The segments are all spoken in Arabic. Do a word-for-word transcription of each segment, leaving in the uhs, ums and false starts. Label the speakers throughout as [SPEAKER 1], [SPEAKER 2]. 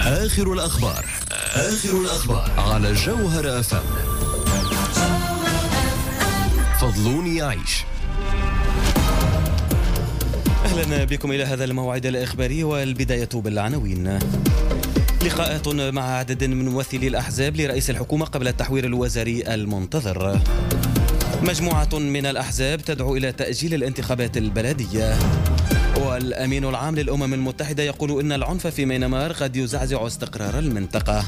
[SPEAKER 1] آخر الأخبار آخر الأخبار على جوهر أف أم. فضلوني يعيش.
[SPEAKER 2] أهلا بكم إلى هذا الموعد الإخباري، والبداية بالعناوين. لقاءات مع عدد من ممثلي الأحزاب لرئيس الحكومة قبل التحوير الوزاري المنتظر. مجموعة من الأحزاب تدعو إلى تأجيل الانتخابات البلدية. والأمين العام للأمم المتحدة يقول إن العنف في ميانمار قد يزعزع استقرار المنطقة.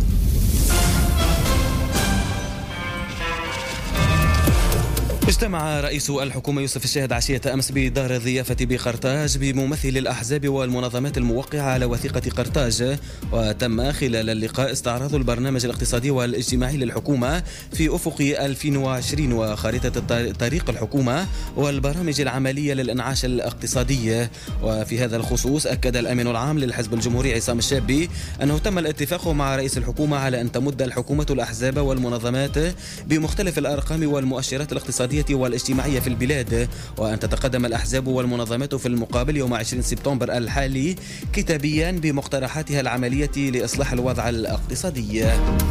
[SPEAKER 2] اجتمع رئيس الحكومة يوسف الشاهد عشية أمس بدار الضيافة بقرطاج بممثلي الأحزاب والمنظمات الموقعة على وثيقة قرطاج، وتم خلال اللقاء استعراض البرنامج الاقتصادي والاجتماعي للحكومة في أفق ألفين وعشرين وخارطة طريق الحكومة والبرامج العملية للإنعاش الاقتصادي. وفي هذا الخصوص أكد الأمين العام للحزب الجمهوري عصام الشابي أنه تم الاتفاق مع رئيس الحكومة على أن تمد الحكومة الأحزاب والمنظمات بمختلف الأرقام والمؤشرات الاقتصادية والاجتماعية في البلاد، وأن تتقدم الأحزاب والمنظمات في المقابل يوم عشرين سبتمبر الحالي كتابيا بمقترحاتها العملية لإصلاح الوضع الاقتصادي.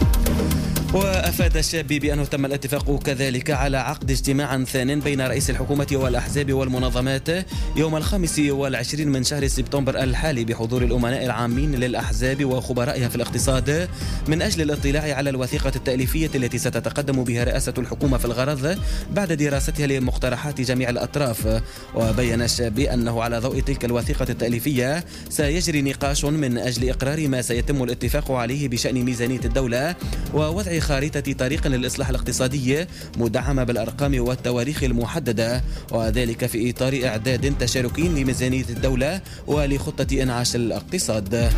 [SPEAKER 2] وأفاد الشابي بأنه تم الاتفاق كذلك على عقد اجتماع ثان بين رئيس الحكومة والأحزاب والمنظمات يوم الخامس والعشرين من شهر سبتمبر الحالي بحضور الأمناء العامين للأحزاب وخبرائها في الاقتصاد من أجل الاطلاع على الوثيقة التأليفية التي ستتقدم بها رئاسة الحكومة في الغرض بعد دراستها لمقترحات جميع الأطراف. وبين الشابي أنه على ضوء تلك الوثيقة التأليفية سيجري نقاش من أجل إقرار ما سيتم الاتفاق عليه بشأن ميزانية الدولة ووضع خارطة طريق للإصلاح الاقتصادي مدعمة بالأرقام والتواريخ المحددة، وذلك في إطار إعداد تشاركي لميزانية الدولة ولخطة إنعاش الاقتصاد.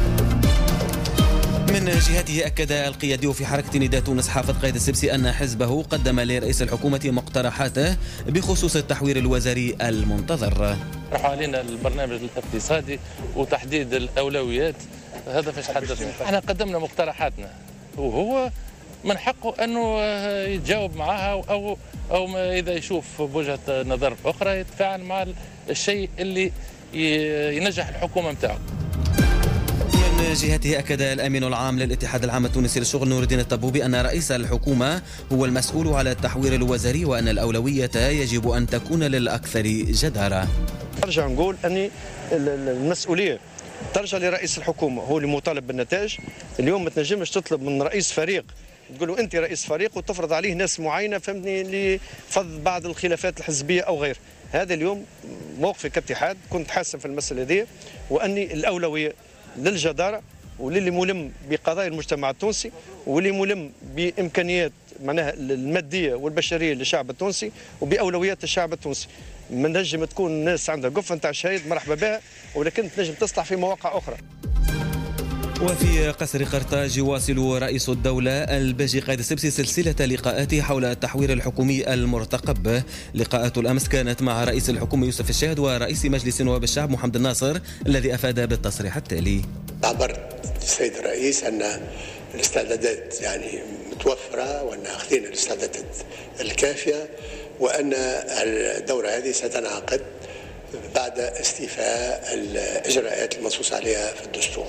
[SPEAKER 2] من جهته أكد القيادي في حركة نداء تونس حافظ قايد السبسي أن حزبه قدم لرئيس الحكومة مقترحاته بخصوص التحوير الوزاري المنتظر.
[SPEAKER 3] راح علينا البرنامج الاقتصادي وتحديد الأولويات، هذا فاش حدثنا. احنا قدمنا مقترحاتنا وهو من حقه أنه يتجاوب معها أو أو إذا يشوف بوجهة نظر أخرى يتفاعل مع الشيء اللي ينجح الحكومة متاعه.
[SPEAKER 2] من جهته أكد الأمين العام للاتحاد العام التونسي للشغل نور الدين الطبوبي أن رئيس الحكومة هو المسؤول على التحوير الوزاري، وأن الأولوية يجب أن تكون للأكثر جدارة.
[SPEAKER 4] أرجع نقول أن المسؤولية ترجع لرئيس الحكومة، هو اللي مطالب بالنتائج. اليوم ما تنجمش تطلب من رئيس فريق تقول له أنت رئيس فريق وتفرض عليه ناس معينة فهمتني لفض بعض الخلافات الحزبية أو غير. هذا اليوم موقفي كاتحاد كنت حاسم في المسألة دي، وأني الأولوية للجدارة وللي ملم بقضايا المجتمع التونسي واللي ملم بإمكانيات معناها المادية والبشرية للشعب التونسي وبأولويات الشعب التونسي. من نجم تكون الناس عندها قفة نتاع شهيد مرحبا بها، ولكن تنجم تصلح في مواقع أخرى.
[SPEAKER 2] وفي قصر قرطاج يواصل رئيس الدولة الباجي قايد السبسي سلسلة لقاءاته حول التحوير الحكومي المرتقب. لقاءات الأمس كانت مع رئيس الحكومة يوسف الشاهد ورئيس مجلس نواب الشعب محمد الناصر، الذي أفاد بالتصريح التالي:
[SPEAKER 5] عبرت السيد الرئيس أن الاستعدادات يعني متوفرة وأن أخذنا الاستعدادات الكافية، وأن الدورة هذه ستنعقد بعد استيفاء الإجراءات المنصوص عليها في الدستور.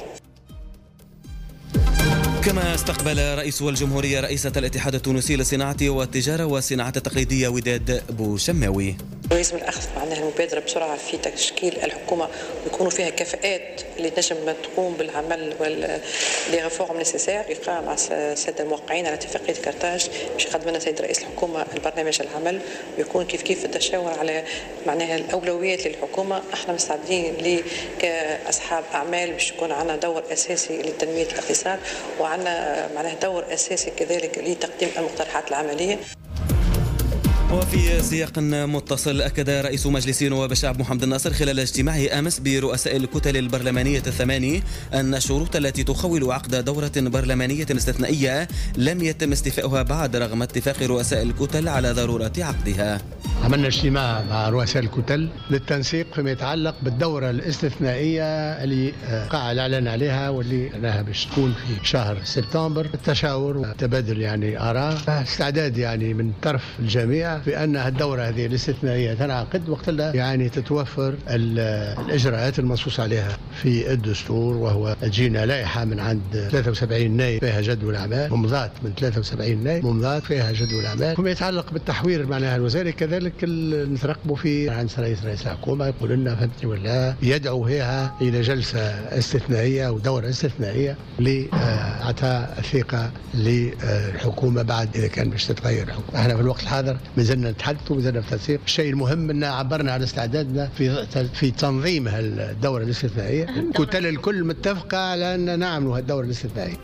[SPEAKER 2] كما استقبل رئيس الجمهورية رئيسة الاتحاد التونسي للصناعة والتجارة والصناعات التقليدية وداد بوشماوي.
[SPEAKER 6] لازم الأخذ معناها المبادرة بسرعة في تشكيل الحكومة ويكونوا فيها كفاءات اللي تنجم تقوم بالعمل وال لي ريفورم نيسيسير. لقاء مع السادة الموقعين على اتفاقية قرطاج باش يقدم لنا سيد رئيس الحكومة البرنامج العمل، ويكون كيف كيف التشاور على معناها الأولويات للحكومة. احنا مستعدين لي كأصحاب أعمال باش يكون عندنا دور أساسي لتنمية الاقتصاد، وعندنا معناها دور أساسي كذلك لتقديم المقترحات العملية.
[SPEAKER 2] وفي سياق متصل أكد رئيس مجلس نواب الشعب محمد الناصر خلال اجتماعه أمس برؤساء الكتل البرلمانية الثماني أن الشروط التي تخول عقد دورة برلمانية استثنائية لم يتم استيفاؤها بعد رغم اتفاق رؤساء الكتل على ضرورة عقدها.
[SPEAKER 7] عملنا اجتماع مع رؤساء الكتل للتنسيق فيما يتعلق بالدورة الاستثنائية اللي قاع الإعلان عليها واللي أنها باش تكون في شهر سبتمبر. التشاور وتبادل يعني آراء، استعداد يعني من طرف الجميع في أن الدورة هذه الاستثنائية تنعقد وقت يعني تتوفر الإجراءات المنصوص عليها في الدستور، وهو تجينا لائحة من عند ثلاثة وسبعين نائب فيها جدول أعمال، ممضات من ثلاثة وسبعين نائب ممضات فيها جدول أعمال. وما يتعلق بالتحوير معناها الوزاري كذلك نترقبوا في عند رئيس رئيس الحكومة يقول لنا فهمتني ولا يدعو فيها إلى جلسة استثنائية أو دورة استثنائية لإعطاء الثقة للحكومة بعد إذا كان باش تتغير الحكومة. احنا في الوقت الحاضر مازلنا نتحدث ومازلنا في تنسيق. الشيء المهم أن عبرنا على استعدادنا في في تنظيم هالدورة الاستثنائية. كتل الكل متفقة على أن نعمل هالدورة الاستثنائية.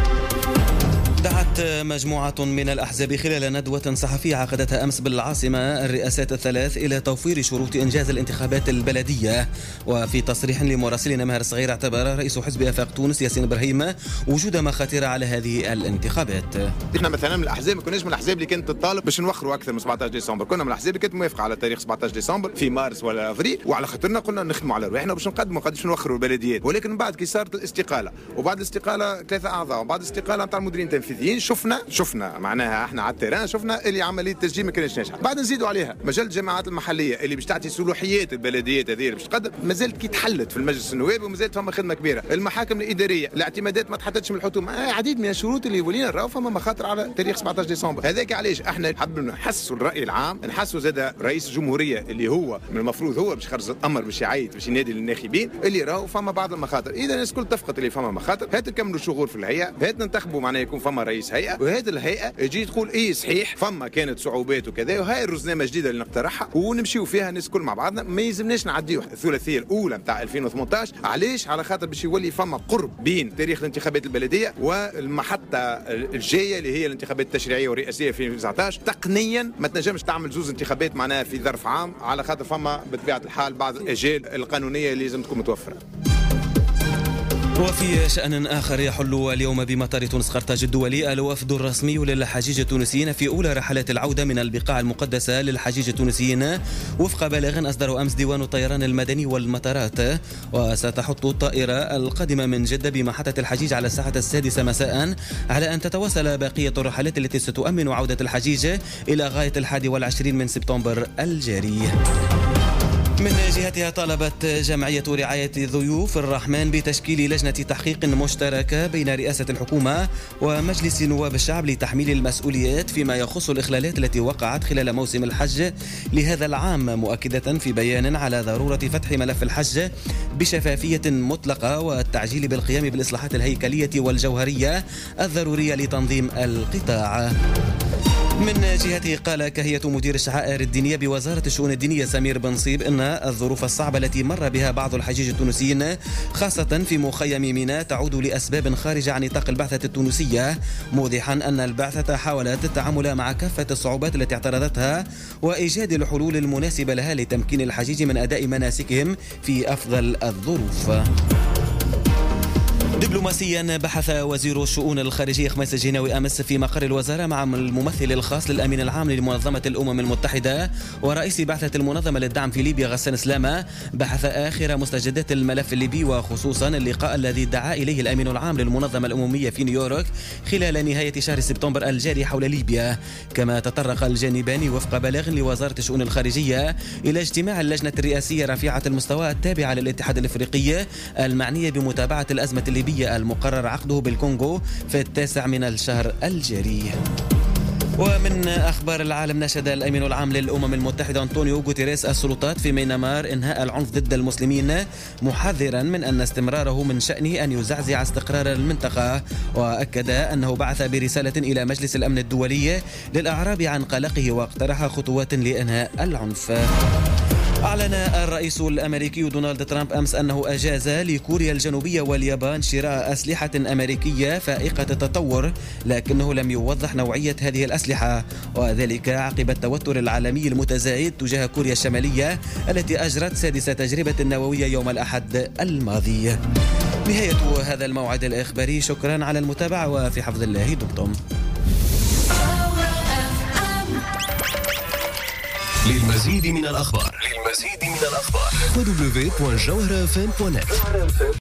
[SPEAKER 2] دعت مجموعة من الأحزاب خلال ندوة صحفية عقدتها أمس بالعاصمة الرئاسات الثلاث إلى توفير شروط إنجاز الانتخابات البلدية. وفي تصريح لمراسلنا ماهر الصغير اعتبر رئيس حزب آفاق تونس ياسين إبراهيم وجود مخاطر على هذه الانتخابات.
[SPEAKER 8] احنا مثلا من الأحزاب ما كناش من الأحزاب اللي كانت تطالب باش نوخروا أكثر من سبعة عشر ديسمبر، كنا من الأحزاب اللي كانت موافقة على تاريخ سبعة عشر ديسمبر في مارس ولا أفريل، وعلى خاطرنا قلنا نخدموا على رواحنا باش نقدموا قداش نوخروا البلديات. ولكن من بعد كي صارت الاستقالة وبعد الاستقالة ثلاثة أعضاء وبعد الاستقالة نتاع المديرين التنفيذيين شفنا شفنا معناها احنا على التيران شفنا اللي عمليه التسجيل ما كانش ناجحه. بعد نزيدوا عليها مجال الجماعات المحليه اللي باش تعطي صلاحيات البلديات هذه باش تقدم مازالت كي تحلت في المجلس النواب ومازالت فما خدمه كبيره. المحاكم الاداريه الاعتمادات ما تحددش من الحكومه، آه عديد من الشروط اللي ولينا نراو فما مخاطر على تاريخ سبعة عشر ديسمبر. هذاك علاش احنا حابين نحسوا الراي العام، نحسوا زاد رئيس الجمهوريه اللي هو من المفروض هو باش يخرج الامر باش يعيط باش ينادي للناخبين اللي راهو فما بعض المخاطر. اذا الناس الكل اتفقت اللي فما مخاطر، هات نكملوا الشغل في الهيئه، هات ننتخبوا معناها يكون فما رئيس هيئه، وهذه الهيئه تجي تقول ايه صحيح فما كانت صعوبات وكذا وهاي الرزنامه الجديده اللي نقترحها ونمشيو فيها الناس الكل مع بعضنا. ما يلزمناش نعديو الثلاثيه الاولى نتاع ألفين وثمانية عشر. علاش؟ على خاطر باش يولي فما قرب بين تاريخ الانتخابات البلديه والمحطه الجايه اللي هي الانتخابات التشريعيه والرئاسيه في ألفين وتسعة عشر. تقنيا ما تنجمش تعمل زوز انتخابات معناها في ظرف عام، على خاطر فما بطبيعه الحال بعض الاجال القانونيه اللي لازم تكون متوفره.
[SPEAKER 2] وفي شأن آخر يحل اليوم بمطار تونس قرطاج الدولي الوفد الرسمي للحجيج التونسيين في أولى رحلات العودة من البقاع المقدسة للحجيج التونسيين وفق بلاغ أصدره أمس ديوان الطيران المدني والمطارات. وستحط الطائرة القادمة من جدة بمحطة الحجيج على الساعة السادسة مساء على أن تتواصل بقية الرحلات التي ستؤمن عودة الحجيج إلى غاية الحادي والعشرين من سبتمبر الجاري. من جهتها طالبت جمعية رعاية ضيوف الرحمن بتشكيل لجنة تحقيق مشتركة بين رئاسة الحكومة ومجلس نواب الشعب لتحميل المسؤوليات فيما يخص الإخلالات التي وقعت خلال موسم الحج لهذا العام، مؤكدة في بيان على ضرورة فتح ملف الحج بشفافية مطلقة والتعجيل بالقيام بالإصلاحات الهيكلية والجوهرية الضرورية لتنظيم القطاع. من جهته قال كهية مدير الشعائر الدينية بوزارة الشؤون الدينية سمير بنصيب أن الظروف الصعبة التي مر بها بعض الحجيج التونسيين خاصة في مخيم ميناء تعود لأسباب خارجة عن نطاق البعثة التونسية، موضحا أن البعثة حاولت التعامل مع كافة الصعوبات التي اعترضتها وإيجاد الحلول المناسبة لها لتمكين الحجيج من أداء مناسكهم في أفضل الظروف. دبلوماسيا بحث وزير الشؤون الخارجية خميس الجناوي أمس في مقر الوزارة مع الممثل الخاص للأمين العام لمنظمة الأمم المتحدة ورئيس بعثة المنظمة للدعم في ليبيا غسان سلامة، بحث آخر مستجدات الملف الليبي وخصوصا اللقاء الذي دعا إليه الأمين العام للمنظمة الأممية في نيويورك خلال نهاية شهر سبتمبر الجاري حول ليبيا. كما تطرق الجانبان وفق بلاغ لوزارة الشؤون الخارجية إلى اجتماع اللجنة الرئاسية رفيعة المستوى التابعة للاتحاد الإفريقي المعنية بمتابعة الأزمة الليبية المقرر عقده بالكونغو في التاسع من الشهر الجاري. ومن أخبار العالم، نشد الأمين العام للأمم المتحدة أنطونيو غوتيريس السلطات في ميانمار إنهاء العنف ضد المسلمين، محذرا من أن استمراره من شأنه أن يزعزع استقرار المنطقة، وأكد أنه بعث برسالة إلى مجلس الأمن الدولي للإعراب عن قلقه واقترح خطوات لإنهاء العنف. أعلن الرئيس الأمريكي دونالد ترامب أمس أنه أجاز لكوريا الجنوبية واليابان شراء أسلحة أمريكية فائقة التطور، لكنه لم يوضح نوعية هذه الأسلحة، وذلك عقب التوتر العالمي المتزايد تجاه كوريا الشمالية التي أجرت سادس تجربة نووية يوم الأحد الماضي. نهاية هذا الموعد الإخباري، شكرا على المتابعة وفي حفظ الله دمتم.
[SPEAKER 1] للمزيد من الأخبار للمزيد من الأخبار دبليو دبليو دبليو دوت جوهرة إف إم دوت نت.